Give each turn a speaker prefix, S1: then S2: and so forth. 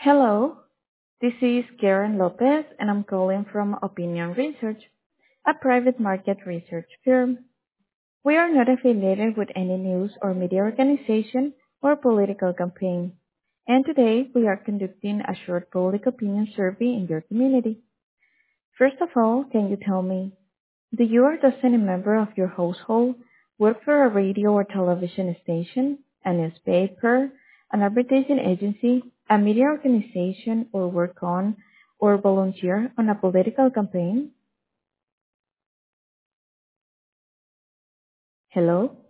S1: Hello, this is Karen Lopez, and I'm calling from Opinion Research, a private market research firm. We are not affiliated with any news or media organization or political campaign. And today we are conducting a short public opinion survey in your community. First of all, can you tell me, do you or does any member of your household work for a radio or television station, a newspaper, an advertising agency, a media organization, or work on or volunteer on a political campaign? Hello?